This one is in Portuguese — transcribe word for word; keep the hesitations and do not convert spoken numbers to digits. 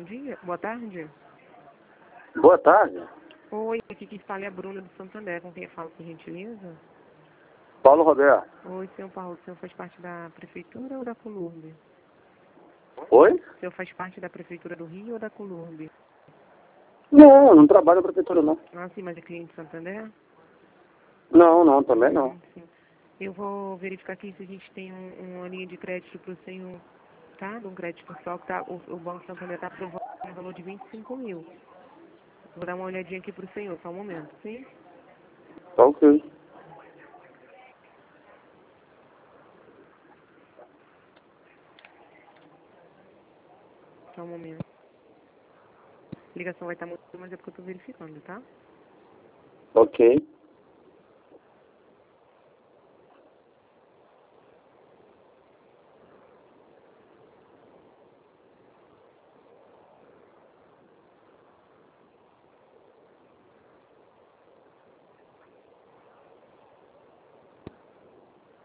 dia. Boa tarde. Boa tarde. Oi, aqui que fala é a Bruna do Santander. Com quem eu falo, por gentileza? Paulo Roberto. Oi, senhor Paulo. O senhor faz parte da prefeitura ou da Colurbe? Oi? O senhor faz parte da prefeitura do Rio ou da Colurbe? Não, eu não trabalho na prefeitura, não. Ah, sim, mas é cliente do Santander? Não, não, também não. Hum, sim. Eu vou verificar aqui se a gente tem um, uma linha de crédito para o senhor, tá? De um crédito só que tá, o, o Banco Santander está aprovando um valor de vinte e cinco mil. Vou dar uma olhadinha aqui para o senhor, só um momento, sim? Tá ok. Só um momento. A ligação vai estar muito, mas é porque eu estou verificando, tá? Ok.